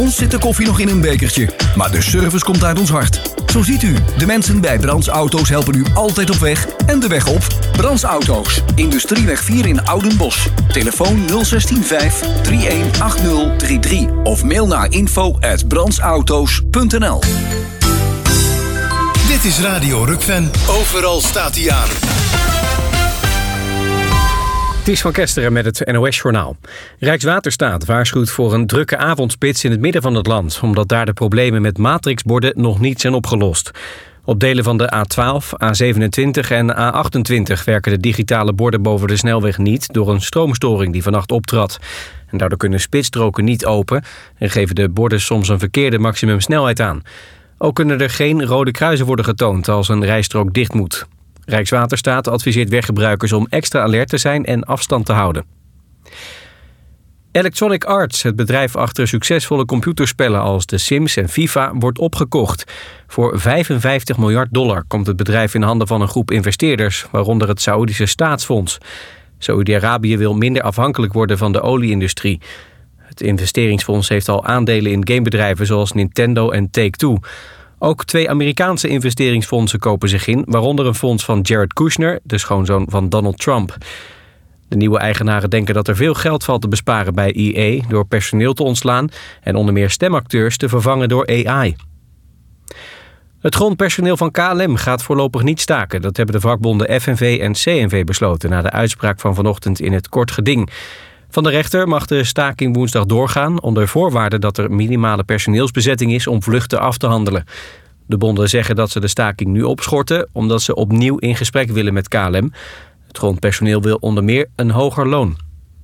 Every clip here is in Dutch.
ons zit de koffie nog in een bekertje, maar de service komt uit ons hart. Zo ziet u, de mensen bij Brands Auto's helpen u altijd op weg en de weg op. Brands Auto's, Industrieweg 4 in Oudenbosch. Telefoon 0615 318033 of mail naar info@brandsauto's.nl. Dit is Radio Rukven. Overal staat hij aan. Ties van Kesteren met het NOS-journaal. Rijkswaterstaat waarschuwt voor een drukke avondspits in het midden van het land, omdat daar de problemen met matrixborden nog niet zijn opgelost. Op delen van de A12, A27 en A28 werken de digitale borden boven de snelweg niet door een stroomstoring die vannacht optrad. En daardoor kunnen spitsstroken niet open en geven de borden soms een verkeerde maximumsnelheid aan. Ook kunnen er geen rode kruisen worden getoond als een rijstrook dicht moet. Rijkswaterstaat adviseert weggebruikers om extra alert te zijn en afstand te houden. Electronic Arts, het bedrijf achter succesvolle computerspellen als The Sims en FIFA, wordt opgekocht. Voor $55 miljard komt het bedrijf in handen van een groep investeerders, waaronder het Saoedische Staatsfonds. Saoedi-Arabië wil minder afhankelijk worden van de olie-industrie. Het investeringsfonds heeft al aandelen in gamebedrijven zoals Nintendo en Take-Two. Ook 2 Amerikaanse investeringsfondsen kopen zich in, waaronder een fonds van Jared Kushner, de schoonzoon van Donald Trump. De nieuwe eigenaren denken dat er veel geld valt te besparen bij EA door personeel te ontslaan en onder meer stemacteurs te vervangen door AI. Het grondpersoneel van KLM gaat voorlopig niet staken. Dat hebben de vakbonden FNV en CNV besloten na de uitspraak van vanochtend in het kort geding. Van de rechter mag de staking woensdag doorgaan onder voorwaarde dat er minimale personeelsbezetting is om vluchten af te handelen. De bonden zeggen dat ze de staking nu opschorten omdat ze opnieuw in gesprek willen met KLM. Het grondpersoneel wil onder meer een hoger loon.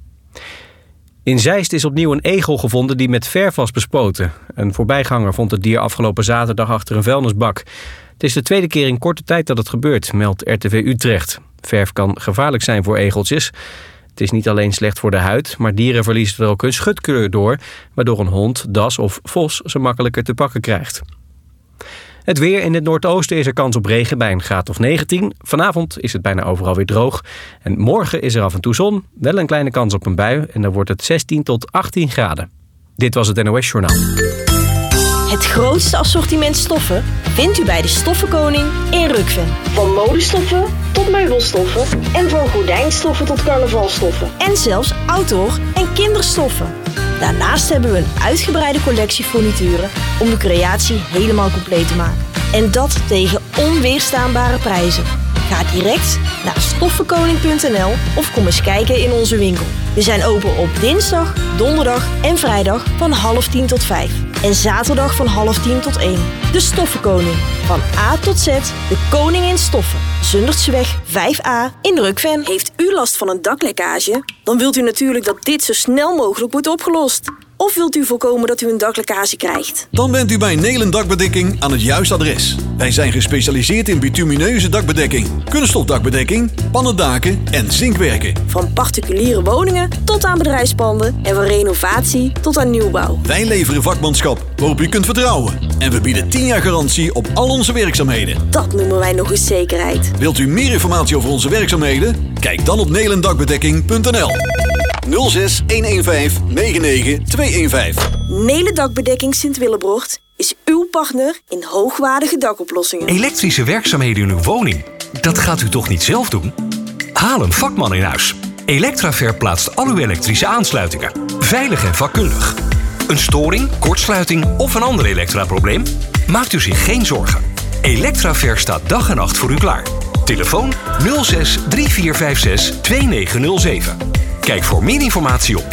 In Zeist is opnieuw een egel gevonden die met verf was bespoten. Een voorbijganger vond het dier afgelopen zaterdag achter een vuilnisbak. Het is de tweede keer in korte tijd dat het gebeurt, meldt RTV Utrecht. Verf kan gevaarlijk zijn voor egeltjes. Het is niet alleen slecht voor de huid, maar dieren verliezen er ook hun schutkleur door, waardoor een hond, das of vos ze makkelijker te pakken krijgt. Het weer: in het noordoosten is er kans op regen bij een graad of 19. Vanavond is het bijna overal weer droog. En morgen is er af en toe zon, wel een kleine kans op een bui en dan wordt het 16 tot 18 graden. Dit was het NOS Journaal. Het grootste assortiment stoffen vindt u bij de Stoffenkoning in Rukven. Van modestoffen tot meubelstoffen en van gordijnstoffen tot carnavalstoffen. En zelfs outdoor- en kinderstoffen. Daarnaast hebben we een uitgebreide collectie furnituren om de creatie helemaal compleet te maken. En dat tegen onweerstaanbare prijzen. Ga direct naar stoffenkoning.nl of kom eens kijken in onze winkel. We zijn open op dinsdag, donderdag en vrijdag van 9:30 tot 5. En zaterdag van 9:30 tot 1. De Stoffenkoning. Van A tot Z, de koning in stoffen. Zundertseweg 5A in Rukven. Heeft u last van een daklekkage? Dan wilt u natuurlijk dat dit zo snel mogelijk wordt opgelost. Of wilt u voorkomen dat u een daklekkage krijgt? Dan bent u bij Nelen Dakbedekking aan het juiste adres. Wij zijn gespecialiseerd in bitumineuze dakbedekking, kunststofdakbedekking, pannendaken en zinkwerken. Van particuliere woningen tot aan bedrijfspanden en van renovatie tot aan nieuwbouw. Wij leveren vakmanschap waarop u kunt vertrouwen. En we bieden 10 jaar garantie op al onze werkzaamheden. Dat noemen wij nog eens zekerheid. Wilt u meer informatie over onze werkzaamheden? Kijk dan op nelendakbedekking.nl. 06 115 99 215. Nelen Dakbedekking Sint-Willebrocht is uw partner in hoogwaardige dakoplossingen. Elektrische werkzaamheden in uw woning? Dat gaat u toch niet zelf doen? Haal een vakman in huis. Electraver plaatst al uw elektrische aansluitingen. Veilig en vakkundig. Een storing, kortsluiting of een ander elektraprobleem? Maakt u zich geen zorgen. Electraver staat dag en nacht voor u klaar. Telefoon 06 3456 2907. Kijk voor meer informatie op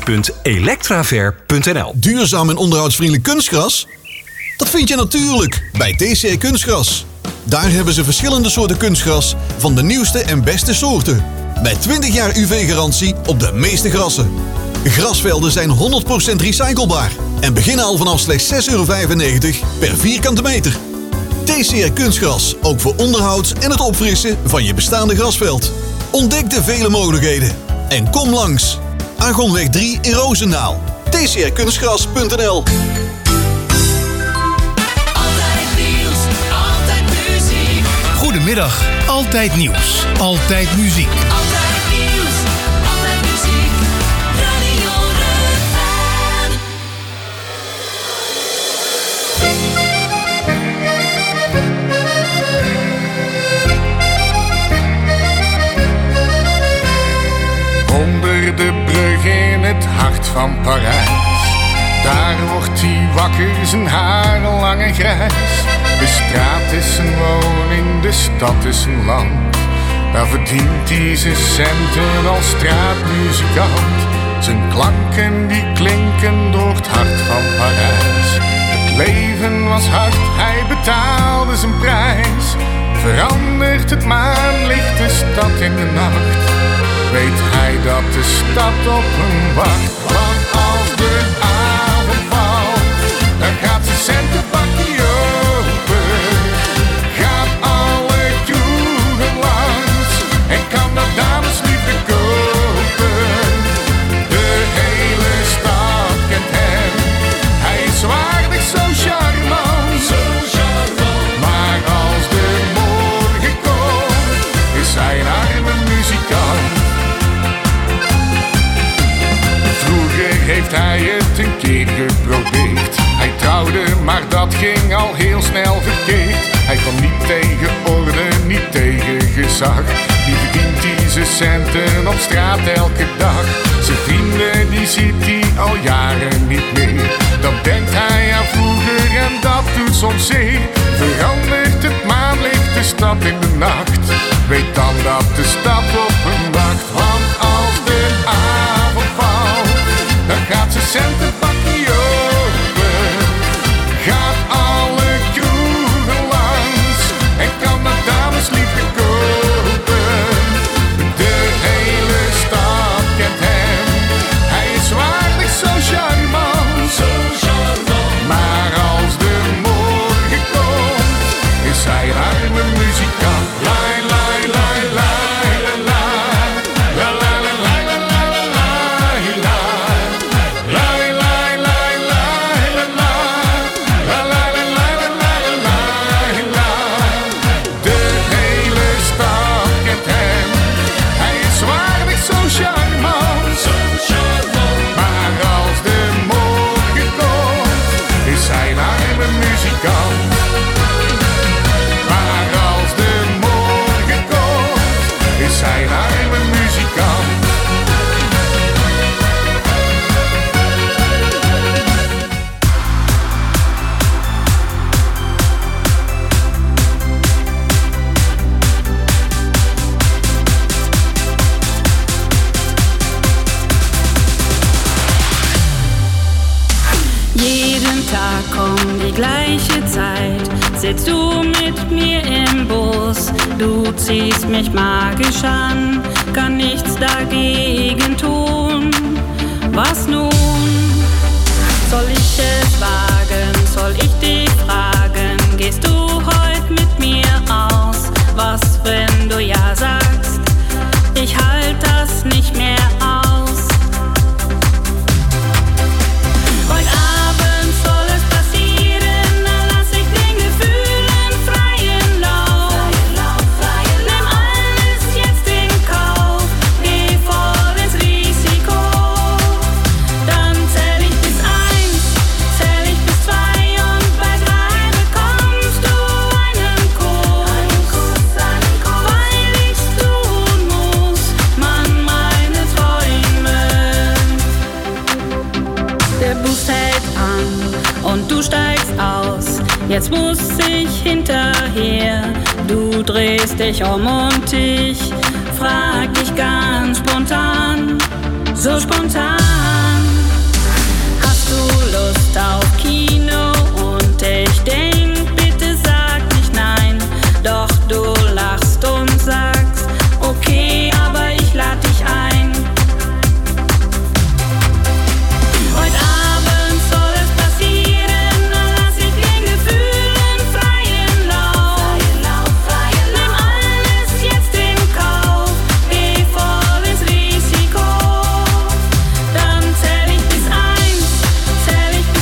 www.electraver.nl. Duurzaam en onderhoudsvriendelijk kunstgras? Dat vind je natuurlijk bij TCR Kunstgras. Daar hebben ze verschillende soorten kunstgras van de nieuwste en beste soorten. Met 20 jaar UV-garantie op de meeste grassen. Grasvelden zijn 100% recyclebaar en beginnen al vanaf slechts €6,95 per vierkante meter. TCR Kunstgras, ook voor onderhoud en het opfrissen van je bestaande grasveld. Ontdek de vele mogelijkheden en kom langs. Argonweg 3 in Roosendaal. tcrkunstgras.nl. Goedemiddag, altijd nieuws, altijd muziek. Altijd nieuws, altijd muziek. Radio Rukven. hart van Parijs. Daar wordt hij wakker, zijn haren lang en grijs. De straat is zijn woning, de stad is zijn land. Daar verdient hij zijn centen als straatmuzikant. Zijn klanken die klinken door het hart van Parijs. Het leven was hard, hij betaalde zijn prijs. Verandert het maanlicht de stad in de nacht, weet hij dat de stad op hem wacht. Want als de avond valt, dan gaat zijn centenbakje open. Gaat alle kroegen langs en kan dat damesliefde kopen. De hele stad kent hem, hij is waardig zo charmant. Maar als de morgen komt, is hij een arme muzikant. Vroeger heeft hij het een keer geprobeerd. Hij trouwde, maar dat ging al heel snel verkeerd. Hij kwam niet tegen orde, niet tegen gezag. Die verdient hij zijn centen op straat elke dag. Zijn vrienden die ziet hij al jaren niet meer. Dan denkt hij aan vroeger en dat doet soms zeer. Verandert het maanlicht de stad in de nacht, weet dan dat de stad op hem wacht. Want als de avond valt, dan gaat zijn centenbakje open. Gaat alle kroegen langs en kan dat damesliefde kopen. De hele stad kent hem, hij is waardig zo charmant. Maar als de morgen komt, is hij een arme muzikant. Lai, lai, lai, lai, la, la, la, la, la, la, la, la, lai, lai, lai, lai, la, la, la, la, la, la, la. De hele stad kent hem, hij is waardig zo charmant. Maar als de morgen komt, is hij een arme muzikant. Maar als de morgen komt, is hij een arme muzikant. Jeden Tag um die gleiche Zeit sitzt du mit mir im Bus. Du ziehst mich magisch an, kann nichts dagegen tun. Was nun? Soll ich es wagen? Soll ich dich fragen? Gehst du heute mit mir aus? Was, wenn du ja sagst? Ich halt das nicht mehr aus. Heute Abend soll es passieren, dann lass ich den Gefühlen freien Lauf. Nimm alles jetzt in Kauf, geh voll ins Risiko. Dann zähl ich bis 1, zähl ich bis 2 und bei 3 bekommst du einen Kuss. Weil ich's tun muss, Mann, meine Träume. Der Bus hält an und du steigst aus. Jetzt muss ich hinterher. Du drehst dich um und ich frag dich ganz spontan, so spontan. Hast du Lust auf Kino? Und ich denk, bitte sag nicht nein. Doch du lachst und sagst, okay, aber ich lad dich ein. Heute Abend soll es passieren, dann lass ich den Gefühlen freien Lauf. Nimm alles jetzt in Kauf, geh voll ins Risiko. Dann zähl ich bis 1, zähl ich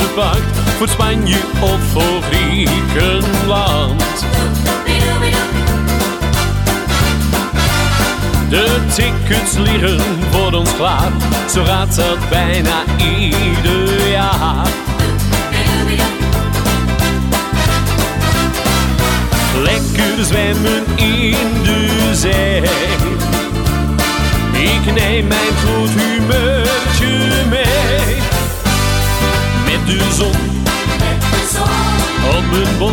gepakt voor Spanje of voor Griekenland. De tickets liggen voor ons klaar, zo gaat dat bijna ieder jaar. Lekker zwemmen in de zee, ik neem mijn goed humeurtje mee. Met de zon op mijn bol,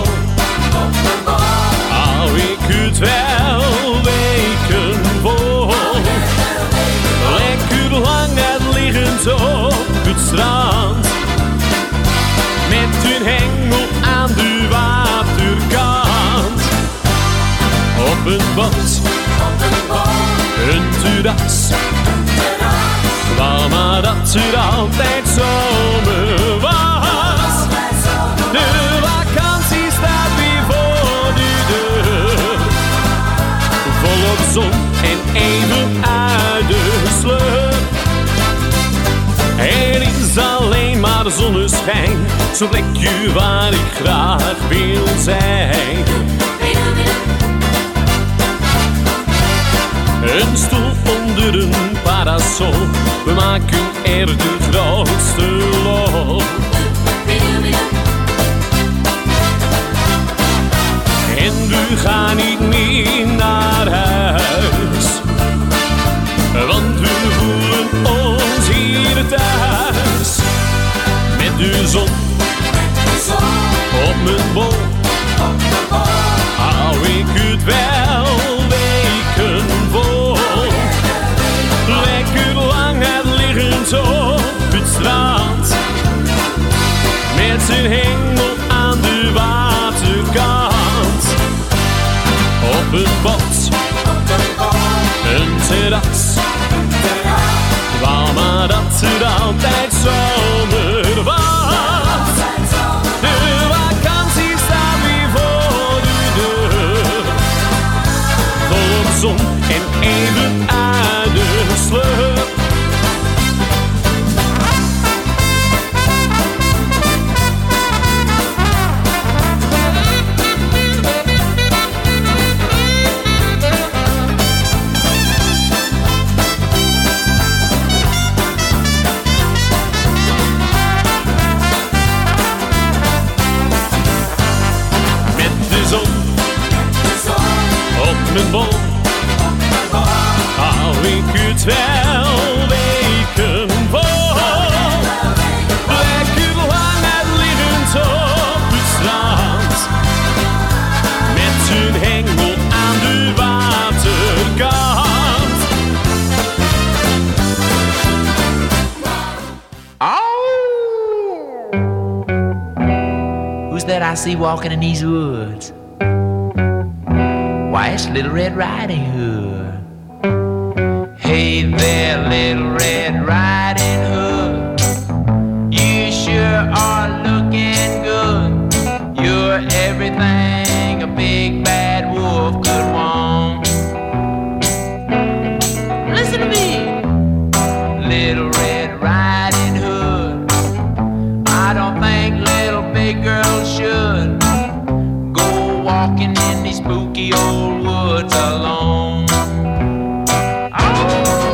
hou ik het wel weken vol. Lekker lang uitliggend op het strand, met een hengel aan de waterkant. Op een bad, een terras, waar maar dat er altijd zomer was. De vakantie staat weer voor de deur, volop zon en even uit de sleur. Er is alleen maar zonneschijn, zo'n plekje waar ik graag wil zijn. Een stoel onder een parasol, we maken er de grootste lol. En we gaan niet meer naar huis, want we voelen ons hier thuis. Met de zon op mijn bol, hou ik het wel weken vol. Lekker lang uitliggend op het strand, met zijn hengel aan de waterkant. Op een bad, een terras, waar maar dat er altijd zomer was. De vakantie staat weer voor de deur, volop zon en even uit de sleur. Mijn bol, hou ik het wel weken vol. Lekker lang uitliggend op het strand, met zijn hengel aan de waterkant. Oh! Who's that I see walking in these woods? Why, it's Little Red Riding Hood. Hey there, Little Red Riding Hood, you sure are looking good. You're everything a big bad wolf could want. Listen to me, Little Red Riding Hood, I don't think little big girls should go walking in these spooky old woods alone. Oh,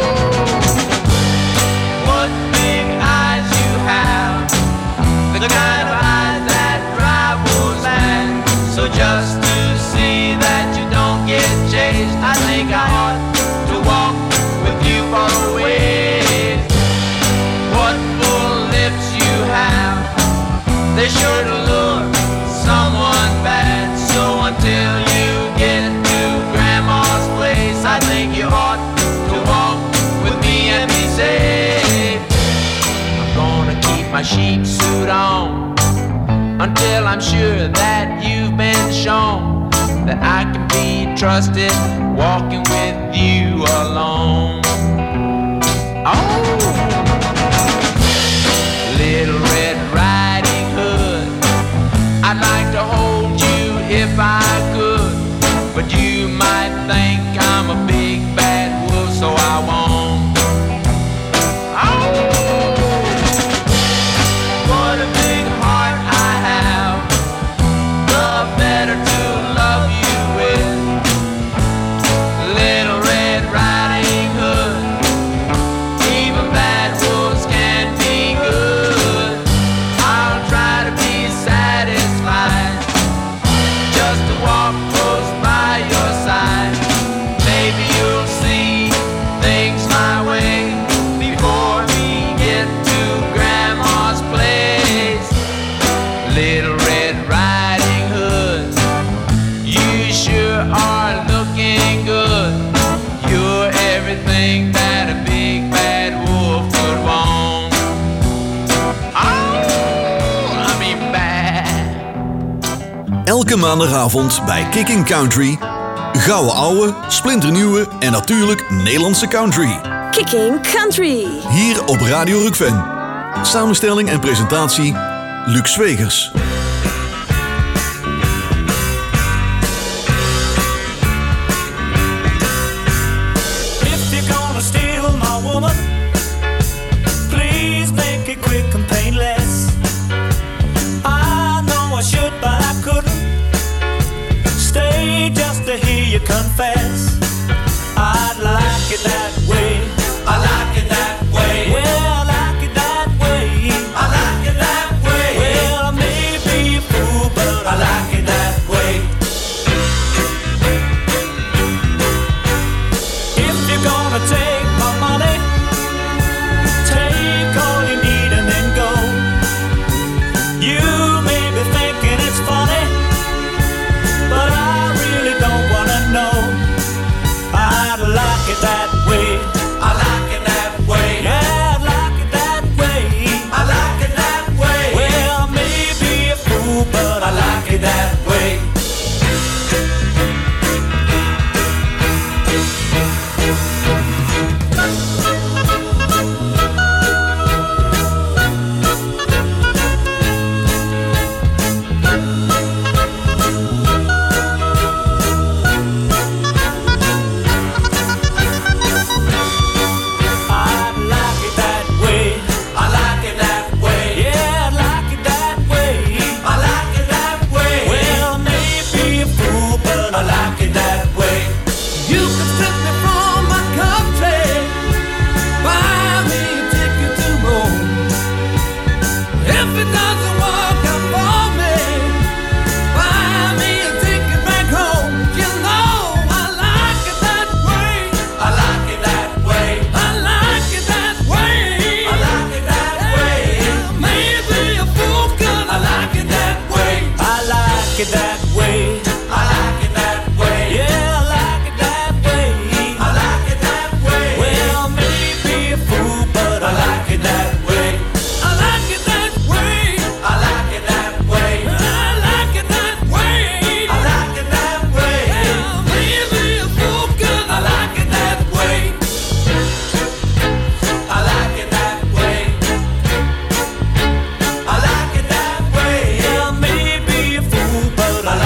what big eyes you have, the kind of eyes that drive wolves mad. So just to see that you don't get chased, I think I ought to walk with you for a ways. What full lips you have, they sure to lure someone bad. So until you get to Grandma's place, I think you ought to walk with me and be safe. I'm gonna keep my sheep suit on until I'm sure that you've been shown that I can be trusted walking with you alone. Oh, Little Red Riding Hood, I'd like to hold you if I could, but you might think I'm a big bad wolf, so I won't. Oh, what a big Elke maandagavond bij Kicking Country. Gouden ouwe, splinternieuwe en natuurlijk Nederlandse country. Kicking Country. Hier op Radio Rook-Ven. Samenstelling en presentatie Luc Zwegers. If you're gonna steal my woman, please make it quick and painless. I know I should, but I couldn't stay just to hear you confess. I'd like it that way. I like it that way. Well, I like it that way. I like it that way. Well, I may be a fool, but I like it that way. If you're gonna take my money, take all you need and then go. You may be thinking it's funny, but I really don't wanna know. I'd like it that way. I like it that way. Yeah, I'd like it that way. I like it that way. Well, I may be a fool, but I like it that way. I'd like it that way. I like it that way. Yeah, I'd like it that way. I like it that way. Well, maybe a fool, but I like it that way. You can strip me from my country, buy me a ticket to Rome. If it doesn't work out for me, buy me a ticket back home. You know I like it that way. I like it that way. I like it that way. I like it that way. Maybe a fool, 'cause I like it that way. I like it that way. I like it that way. Yeah, I like it that way. I like it that way. Well, maybe a fool, but I like it that way. I like it that way. I like it that way. I like it that way. I like it that way. Well, maybe a fool, 'cause I like it that way. I like it that way. I like it that way. Yeah, maybe a fool, but I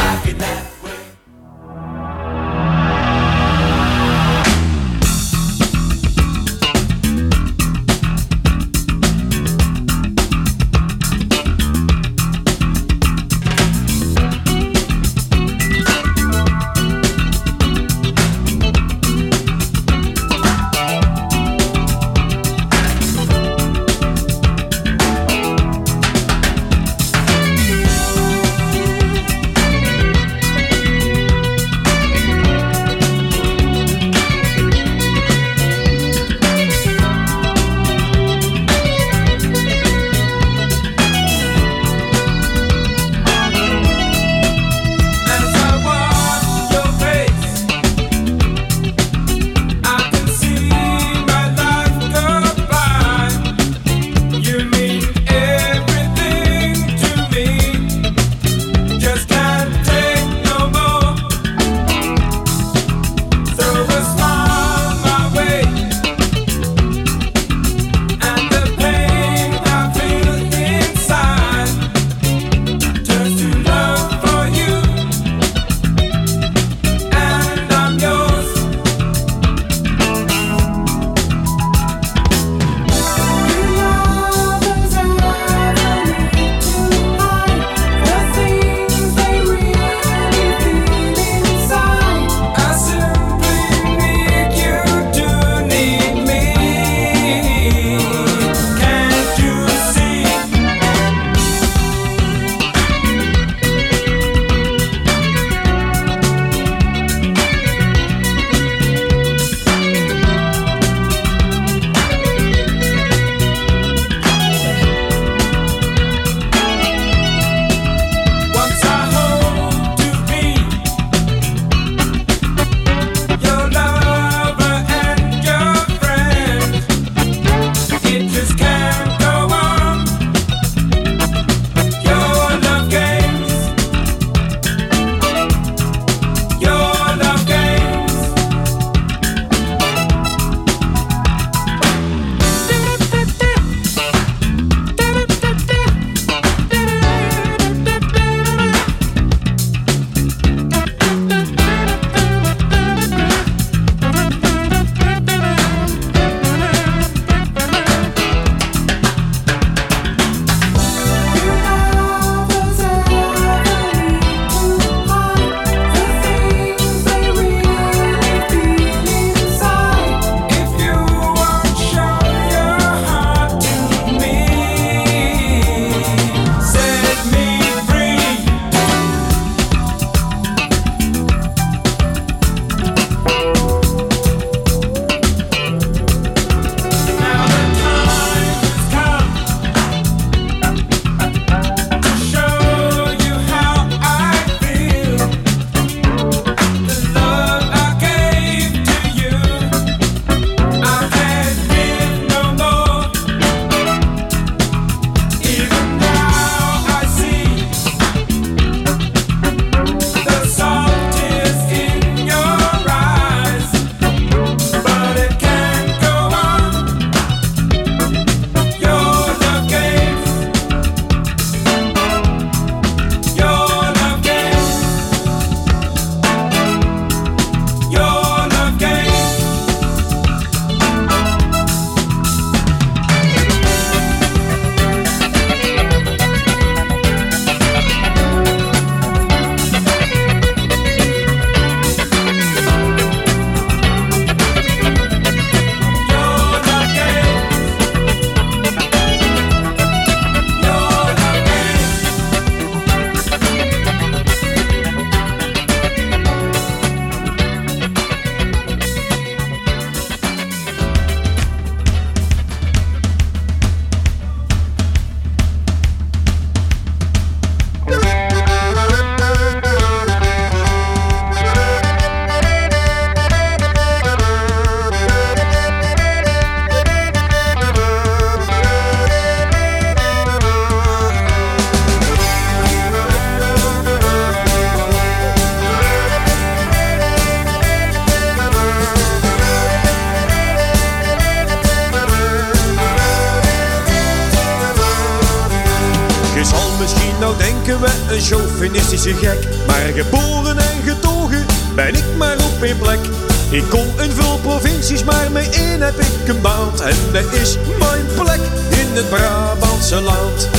een chauvinistische gek, maar geboren en getogen ben ik maar op één plek. Ik kom in veel provincies, maar mee één heb ik een baat. En dat is mijn plek in het Brabantse land.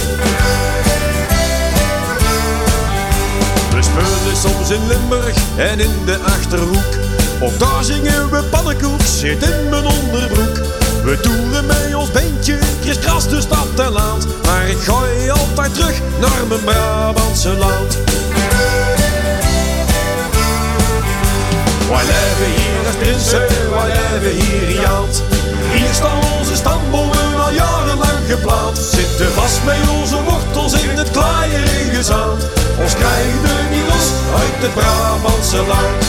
We spelen soms in Limburg en in de Achterhoek. Ook daar zingen we pannenkoek, zit in mijn onderbroek. We toeren met ons bandje, kriskras de stad en land. Maar ik ga altijd terug naar mijn Brabantse land. Wij leven hier als prinsen, wij leven hier in Jalt. Hier staan onze stambomen al jarenlang geplant. Zitten vast met onze wortels in het klaaierige zand. Ons krijgen we niet los uit het Brabantse land.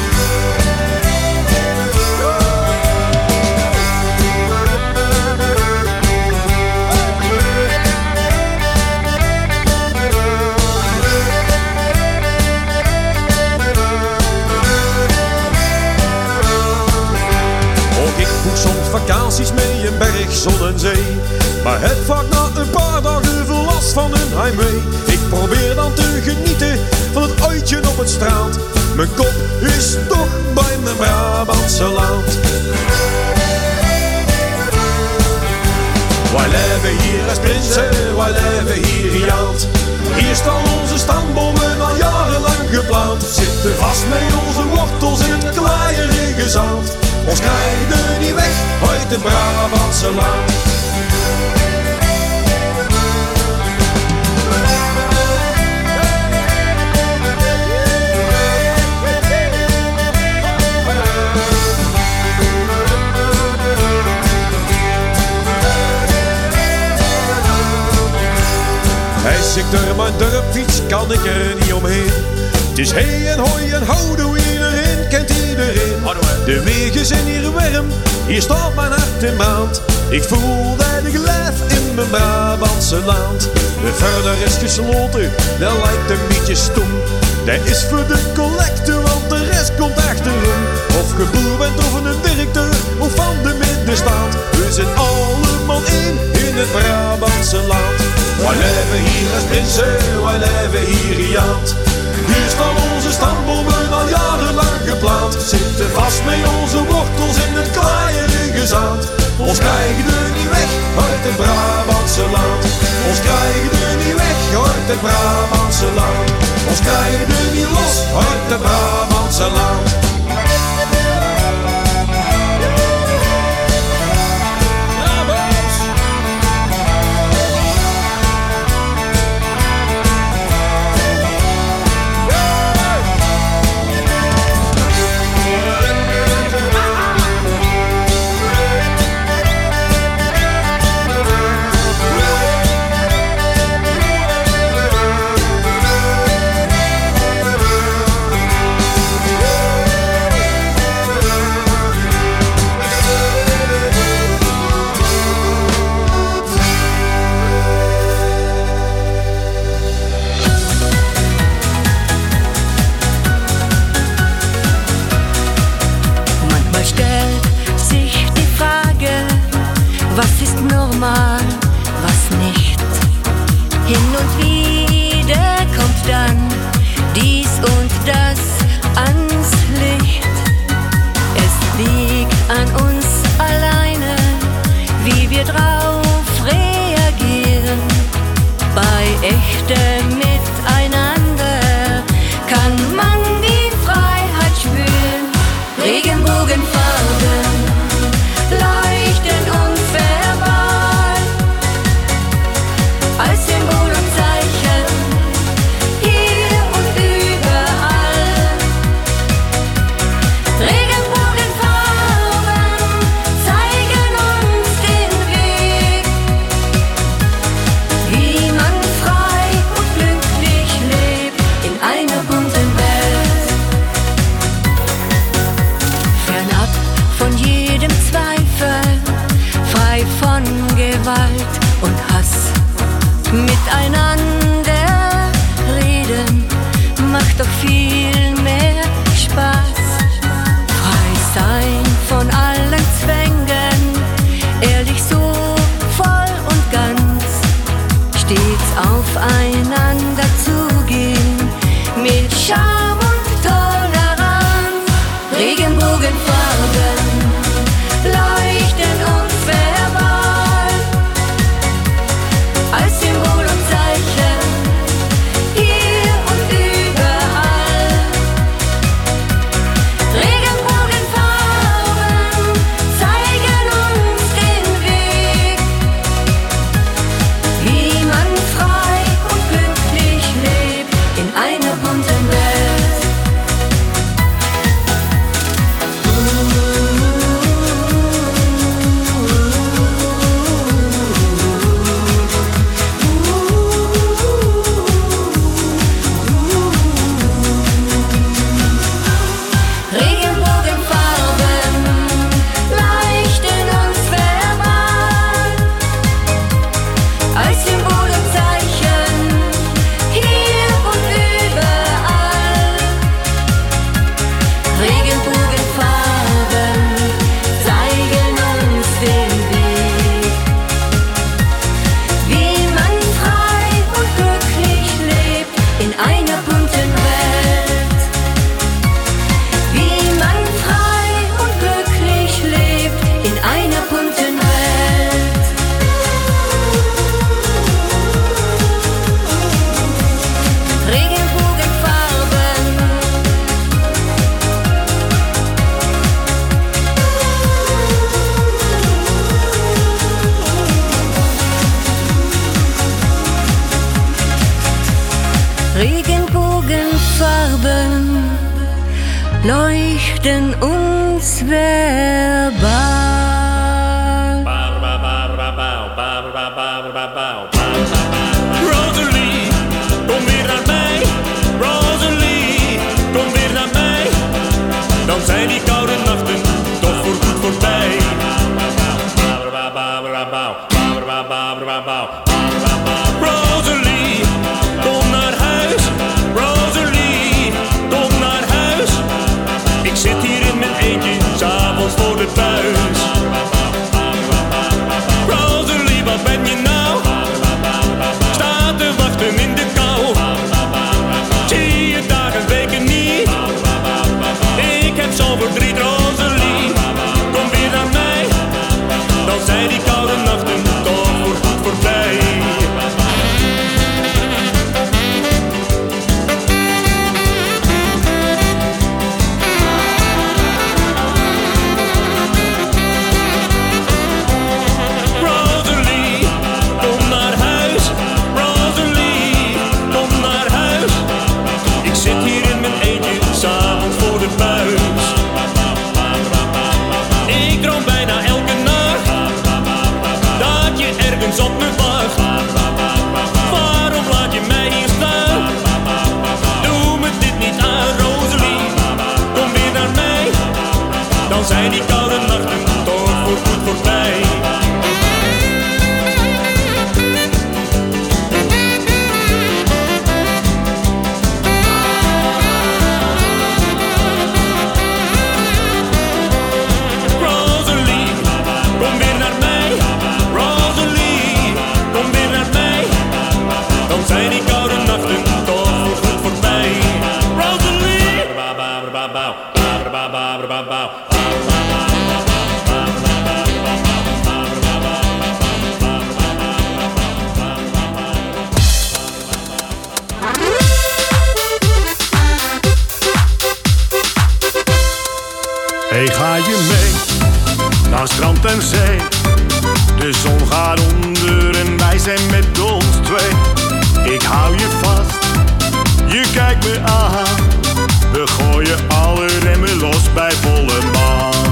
Vakanties mee in berg, zon en zee. Maar heb vaak na een paar dagen veel last van een heimwee. Ik probeer dan te genieten van het uitje op het strand. Mijn kop is toch bij mijn Brabantse land. Wij leven hier als prinsen, wij leven hier in Jalt. Hier staan onze stambomen al jarenlang geplant. Zitten vast met onze wortels in het klaaierige zand. Ons krijgen niet weg uit het Brabantse land. Als ik door mijn dorp fiets, kan ik er niet omheen. Het is hei en hoi en houdoe, iedereen kent iedereen. De wegen zijn hier warm, hier staat mijn hart in brand. Ik voel dat ik leef in mijn Brabantse land. De verder is gesloten, dat lijkt een beetje stom. Dat is voor de collecte, want de rest komt achterom. Of je boer bent of een directeur, of van de middenstand. We zijn allemaal één in het Brabantse land. Wij leven hier als prinsen, wij leven hier in Jalt. Hier staan onze stambomen al jarenlang geplant. Zitten vast met onze wortels in het klaaierige zand. Ons krijgen er niet weg uit het Brabantse land. Ons krijgen er niet weg uit het Brabantse land. Ons krijgen er niet los uit het Brabantse land. Charme und Toleranz. Regenbogenfarben leuchten uns verbal als Symbol und Zeichen hier und überall. Regenbogenfarben zeigen uns den Weg, wie man frei und glücklich lebt in einer bunten Welt. Regenbogenfarben leuchten uns verbal als Symbol und Zeichen hier und überall. Regenbogenfarben zeigen uns den Weg, wie man frei und glücklich lebt in einer bunten Welt. Wie man frei und glücklich lebt in einer bunten Welt. Regenbogenfarben Regenbogenfarben leuchten uns verbal. Rosalie, kom weer naar mij. Rosalie, kom weer naar mij. Dan zijn die koude nachten toch voorgoed voorbij. Rosalie, kom naar huis. Rosalie, kom naar huis. Ik zit hier in mijn eentje, 's avonds voor de buis. Rosalie, wat ben je nou? Sta te wachten in de kou. Zie je dagen, weken niet. Ik heb zo'n verdriet, Rosalie. Kom weer naar mij. Dan zijn die koude nachten toch voorgoed voorbij. Rosalie, kom naar huis. Rosalie, kom naar huis. Ik zit hier in mijn eentje, 's avonds voor de buis. Ik droom bijna elke nacht dat je ergens op me wacht. Waarom laat je mij hier staan? Doe me dit niet aan, Rosalie. Kom weer naar mij. Dan zijn die koude nachten toch voorgoed voorbij. Rosalie, kom weer naar mij. Rosalie, kom weer naar mij. Dan zijn die koude nachten toch voorgoed voorbij. Rosalie. Hey, ga je mee naar strand en zee? De zon gaat onder en wij zijn met ons twee. Ik hou je vast, je kijkt me aan. We gooien alle remmen los bij volle maan.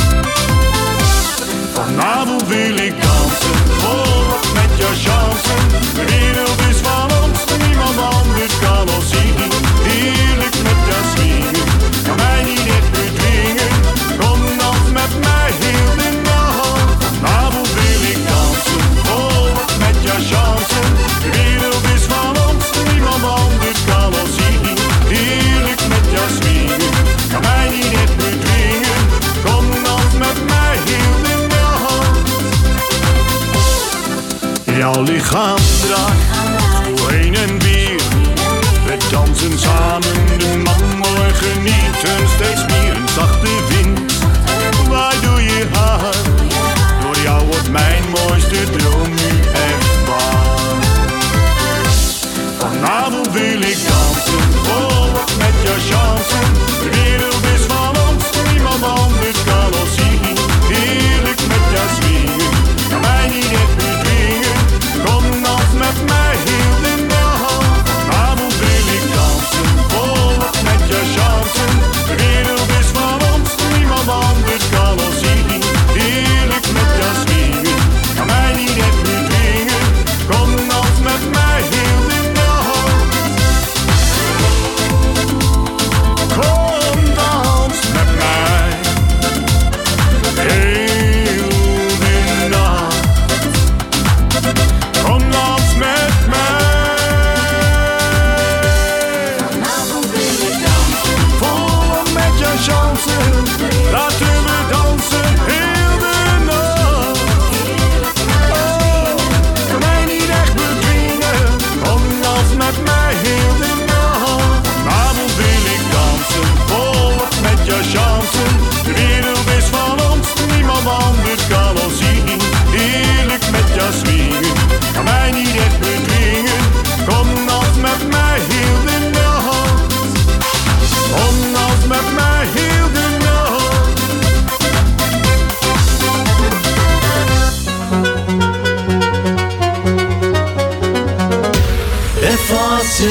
Vanavond wil ik dansen, volop met jouw chansen. De wereld is van ons, niemand anders kan ons zien. Heerlijk met jou swingen, kan mij niet echt bedwingen. Kom dans met mij heel de nacht. Vanavond wil ik dansen, volop met jouw chansen. De wereld is van ons, niemand anders kan ons zien. Heerlijk met jou swingen, kan mij niet echt bedwingen. Kom dans met mij heel de nacht. Jouw lichaam draagt door heen en weer. We dansen samen de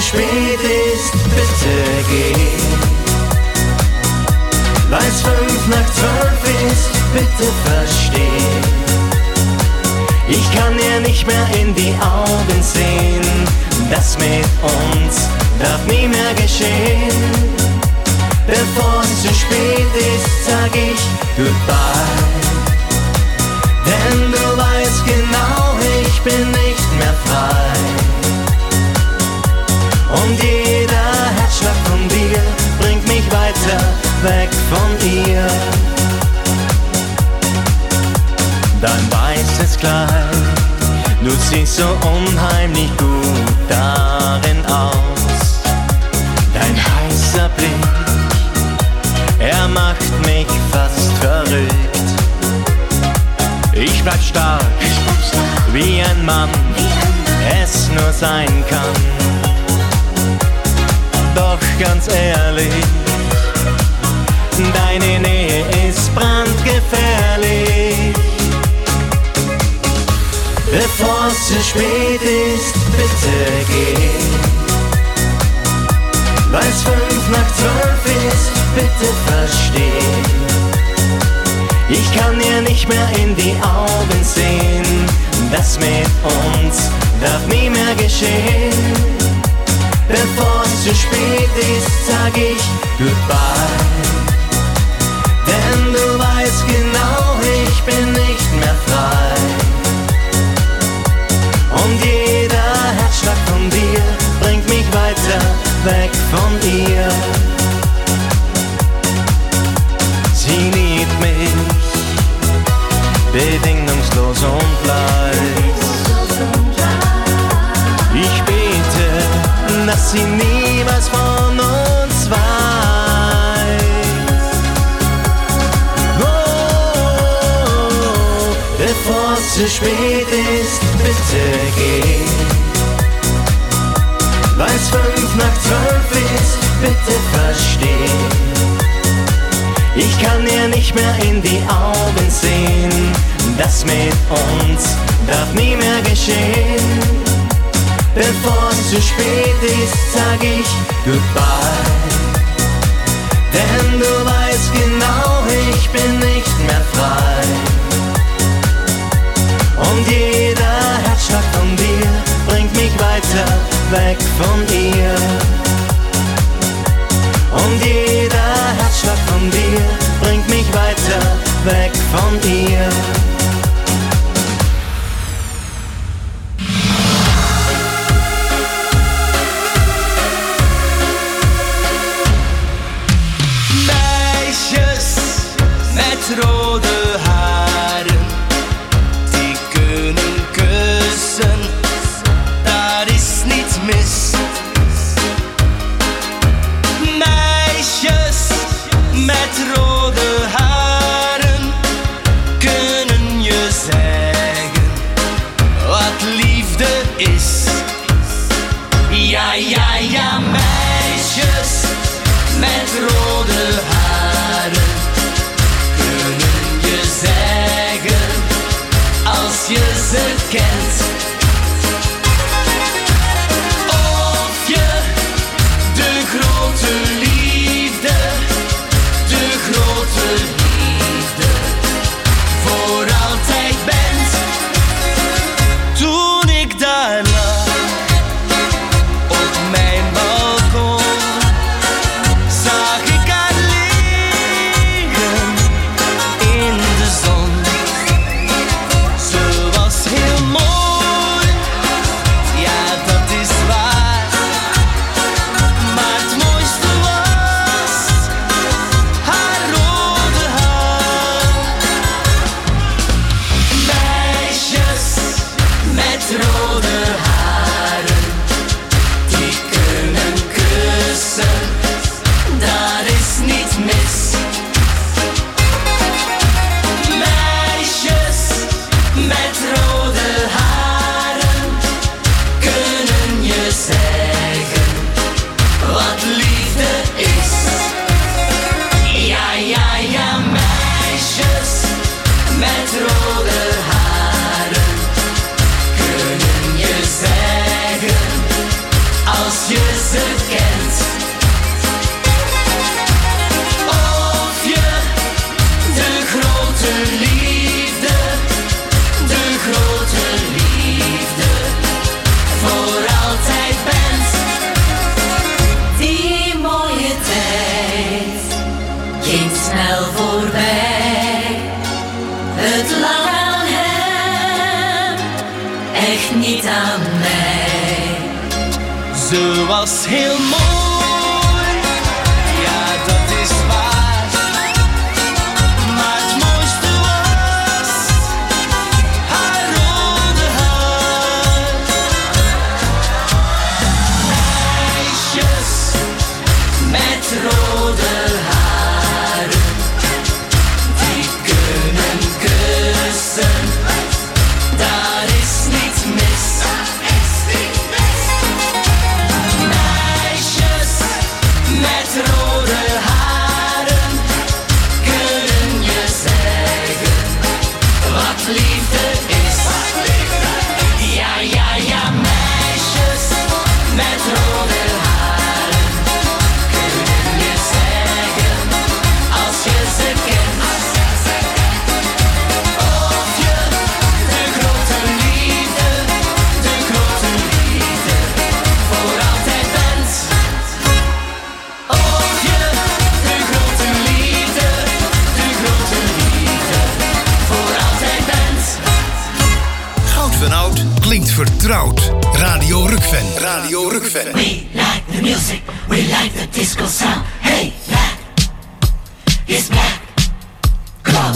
spät ist, bitte geh. Weil's 11:55 ist, bitte versteh. Ich kann dir nicht mehr in die Augen sehen. Das mit uns darf nie mehr geschehen. Bevor es zu spät ist, sag ich Goodbye. Denn du weißt genau, ich bin nicht mehr frei. Und jeder Herzschlag von dir bringt mich weiter weg von ihr. Dein weißes Kleid, du siehst so unheimlich gut darin aus. Dein heißer Blick, er macht mich fast verrückt. Ich bleib stark, wie ein Mann es nur sein kann. Doch ganz ehrlich, deine Nähe ist brandgefährlich. Bevor es zu spät ist, bitte geh. Weil's 11:55 ist, bitte versteh. Ich kann dir nicht mehr in die Augen sehen. Das mit uns darf nie mehr geschehen. Bevor es zu spät ist, sag ich Goodbye. Denn du weißt genau, ich bin nicht mehr frei. Und jeder Herzschlag von dir bringt mich weiter weg von ihr. Sie liebt mich bedingungslos und leicht. Ich bete, dass sie nie was von uns weiß. Oh, bevor es zu spät ist, bitte geh. Weil's 11:55 ist, bitte versteh. Ich kann dir nicht mehr in die Augen sehen. Das mit uns darf nie mehr geschehen. Bevor es zu spät ist, sag ich Goodbye. Denn du weißt genau, ich bin nicht mehr frei. Und jeder Herzschlag von dir bringt mich weiter weg von ihr. Und jeder Herzschlag von dir bringt mich weiter weg von ihr. Meisjes met rode haren, die kunnen kussen, dat is niet mis. Meisjes met rode haren kunnen rode haren, die kunnen kussen. Daar is niets mis. Meisjes met rode haren kunnen je zeggen wat liefde is. Ja, ja, ja, meisjes met rode haren kunnen je zeggen als je ze kent. Of je de grote liefde voor altijd bent. Of je de grote liefde voor altijd bent. Goud van Oud klinkt vertrouwd. Radio Rukven. Radio Rukven. We like the music, we like the disco sound. Hey, black is back. Come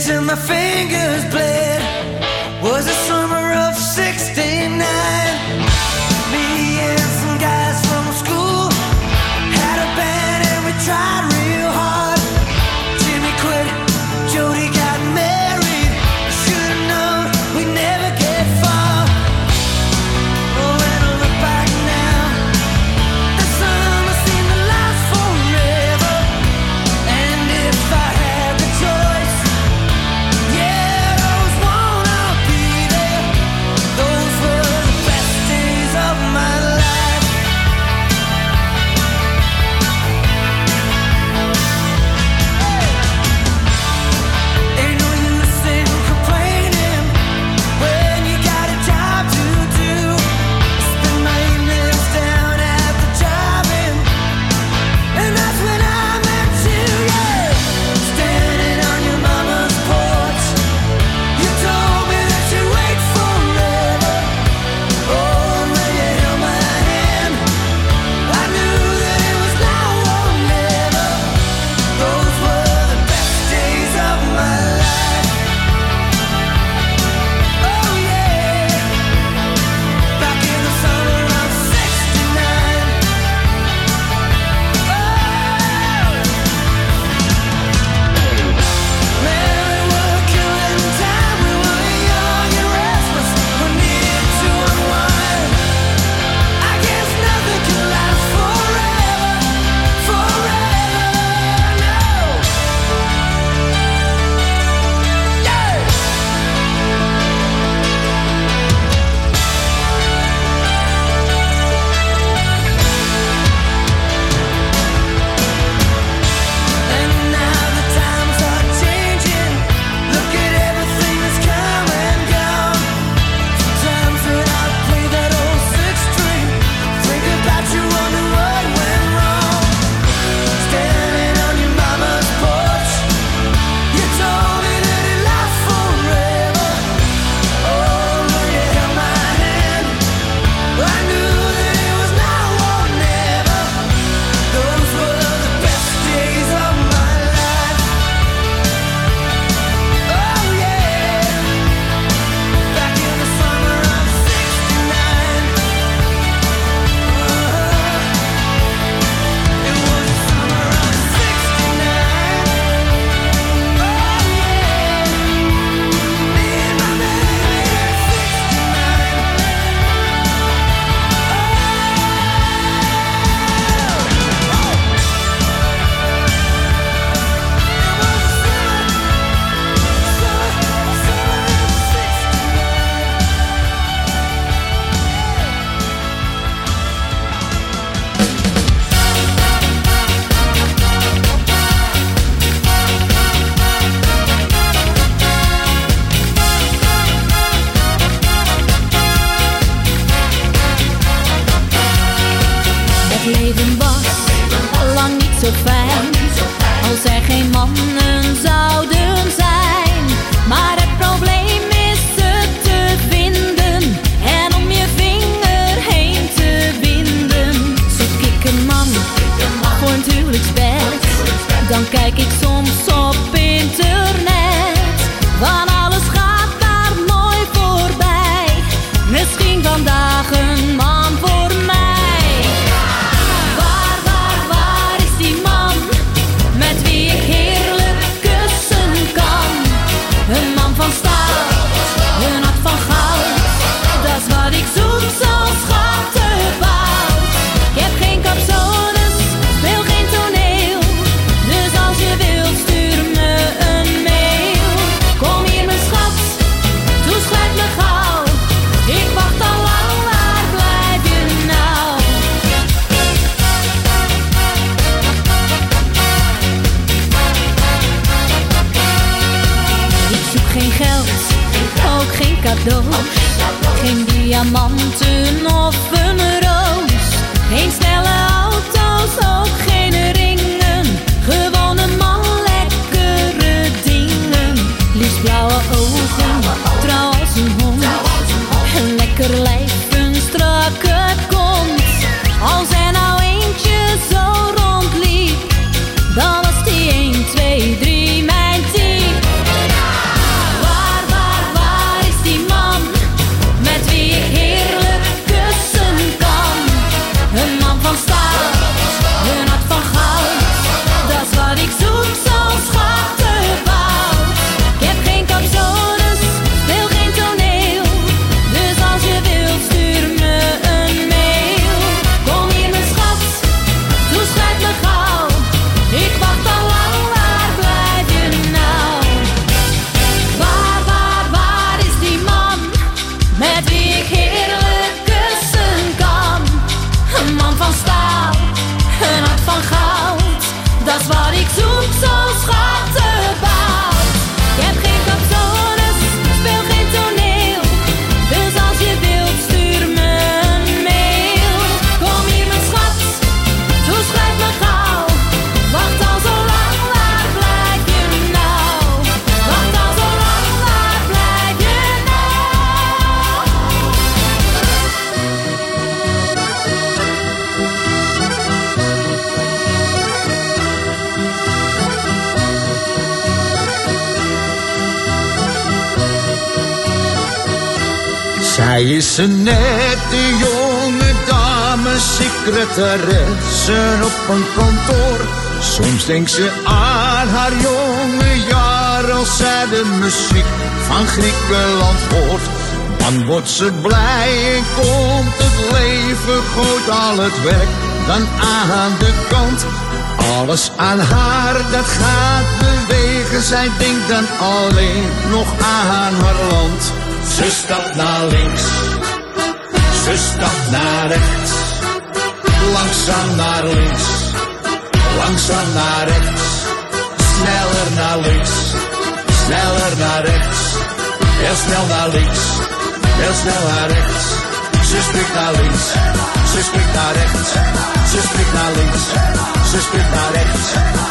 till my fingers bled. Was the summer of '69. Me and some guys from school had a band and we tried real hard. Jimmy quit, Jody got married. Should've known we never get far. Oh, when I look back now, the summer seemed to last forever. And if I had the choice, yeah, I always wanna be there. Those were the best days of my life. Ain't no use in complaining when you got a job to do. Spend my evenings down at the drive-in, and that's when I met you, yeah. Standing on your mama's porch, you told me that you'd wait forever. Oh, when you held my hand, I knew that it was now or never. Those were the best days of my life. Oh yeah, back in the summer of '69. Man, we were killing time. We were young and restless. We needed to unwind. I guess nothing can last forever, forever, no. Yeah. And now the times are changing. Look at everything that's come and gone. Sometimes when I play that old six string, think about you, wonder what went wrong. Standing on your mama's porch, you told me that it lasts forever. Oh, when you held my hand, I knew that it was now or never. Those were the best days of my life. Oh yeah, back in the summer of '69. It was the summer of '69. Oh yeah, me and my baby at Het leven was lang niet zo fijn, als er geen mannen zouden zijn. Maar het probleem is het te vinden en om je vinger heen te winden. Zoek ik een man voor een huwelijksbed, dan kijk ik soms op internet. Van alles gaat daar mooi voorbij, misschien vandaag een man voor mij. Waar is die man met wie ik heerlijk kussen kan? Een man van staal, een hart van goud, dat is wat ik zoek zoals schattenwoud. Ik heb geen capsones, speel geen toneel, dus als je wilt stuur me een mail. Kom hier mijn schat, toe schrijf me gauw, ik wacht al lang, waar blijf je nou? Ik zoek geen geld, ook geen cadeaus, geen diamanten of een roos. Geen snelle auto's, ook geen ringen, gewoon een man, lekkere dingen. Liefst blauwe ogen, trouw als een hond, een lekker lijf, een strakke kont. Als er nou eentje zo rondliep, dan was die 1, 2, 3 mijn team. Zij is een nette jonge dame, secretaresse op een kantoor. Soms denkt ze aan haar jonge jaar als zij de muziek van Griekenland hoort. Dan wordt ze blij en komt het leven, gooit al het werk dan aan de kant. Alles aan haar dat gaat bewegen, zij denkt dan alleen nog aan haar land. Ze stapt naar links, ze stapt naar rechts, langzaam naar links, langzaam naar rechts, sneller naar links, sneller naar rechts, heel snel naar links, heel snel naar rechts. Ze springt naar links, ze springt naar rechts, ze springt naar links, ze springt naar rechts.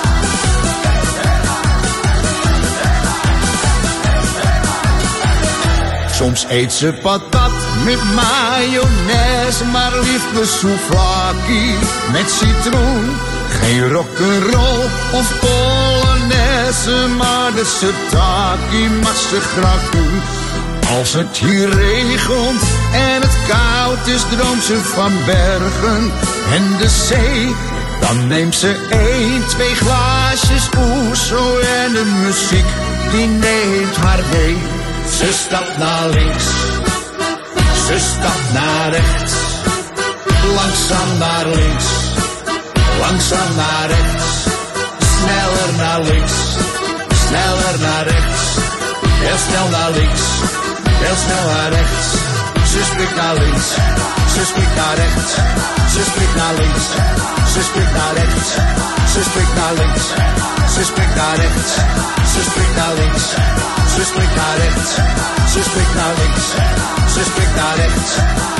Soms eet ze patat met mayonaise, maar liefst de souvlaki met citroen. Geen rock'n'roll of polonaise, maar de sirtaki mag ze graag doen. Als het hier regent en het koud is, droomt ze van bergen en de zee. Dan neemt ze 1-2 glaasjes oezo en de muziek die neemt haar mee. Ze stapt naar links, ze stapt naar rechts, langzaam naar links, langzaam naar rechts, sneller naar links, sneller naar rechts, heel snel naar links, heel snel naar rechts. Ze springt naar links, ze springt naar rechts, ze springt naar links, ze springt naar rechts, ze springt naar links, ze springt naar rechts, ze springt naar links, ze springt naar rechts, ze springt naar links, ze springt naar rechts.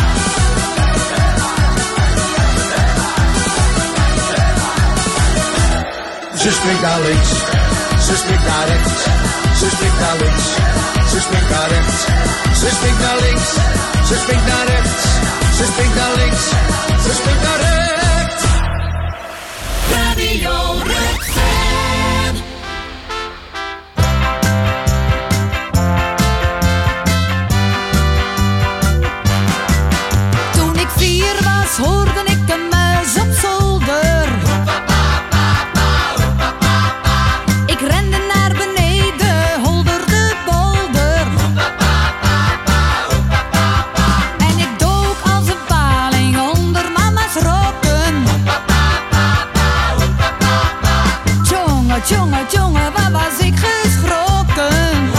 Ze springt naar links, ze springt naar rechts, ze springt naar links, ze springt naar rechts, ze springt naar links, ze springt naar rechts, ze springt naar links, ze springt naar rechts. Radio Rukven. Toen ik 4 was, hoorde ik een muis op zolder. Ik rende naar beneden, holderde bolder. En ik dook als een paling onder mama's rokken. Tjonge, tjonge, tjonge, waar was ik geschrokken?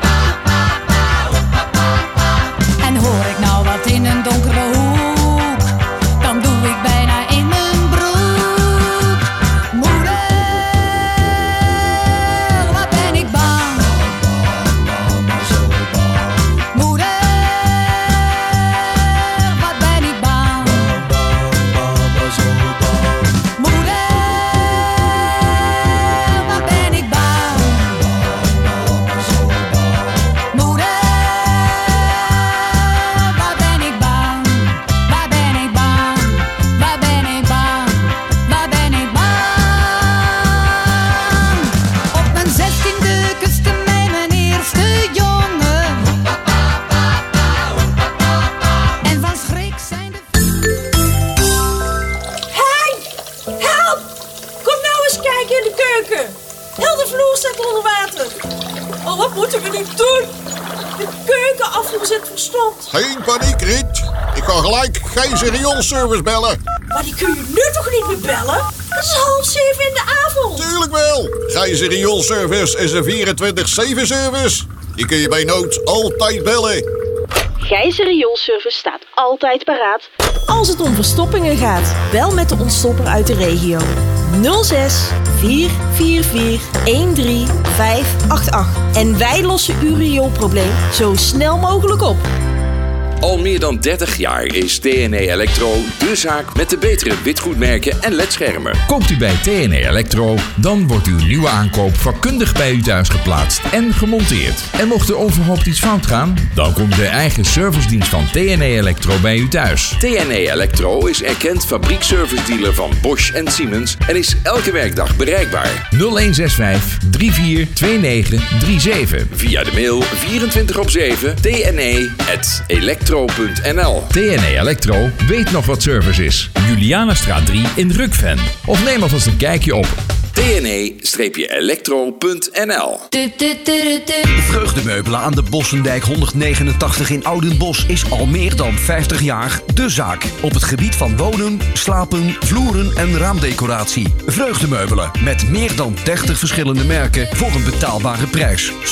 En hoor ik nou wat in een donkere hoek, dan doe ik bijna in mijn broek. Moeder, wat ben ik bang. Moeder, wat ben ik bang. Moeder, wat ben ik bang. Moeder, waar ben ik bang. Waar ben ik bang. Waar ben ik bang. Waar ben ik bang. Op mijn 16e kuste mij mijn eerste jongen. En van schrik zijn de... Hey! Help! Kom nou eens kijken in de keuken. Heel de vloer staat onder water. Oh, wat moeten we nu doen? De keukenafvoer zit verstompt. Geen paniek, Riet. Ik ga gelijk Gijzer rioolservice bellen. Maar die kun je nu toch niet meer bellen? Het is 6:30 in de avond. Tuurlijk wel. Gijzer rioolservice is een 24/7 service. Die kun je bij nood altijd bellen. Gijzer Rioolservice staat altijd paraat als het om verstoppingen gaat. Bel met de ontstopper uit de regio. 06 444 13588. En wij lossen uw rioolprobleem zo snel mogelijk op. Al meer dan 30 jaar is TNE Electro de zaak met de betere witgoedmerken en ledschermen. Koopt u bij TNE Electro, dan wordt uw nieuwe aankoop vakkundig bij u thuis geplaatst en gemonteerd. En mocht er onverhoopt iets fout gaan, dan komt de eigen servicedienst van TNE Electro bij u thuis. TNE Electro is erkend fabriekservice-dealer van Bosch en Siemens en is elke werkdag bereikbaar. 0165 342937. Via de mail 24/7 tne@electro tne-elektro.nl. TNE Elektro weet nog wat service is. Julianastraat 3 in Rukven. Of neem alvast een kijkje op tne-elektro.nl. Vreugdemeubelen aan de Bossendijk 189 in Oudenbosch is al meer dan 50 jaar de zaak. Op het gebied van wonen, slapen, vloeren en raamdecoratie. Vreugdemeubelen met meer dan 30 verschillende merken voor een betaalbare prijs.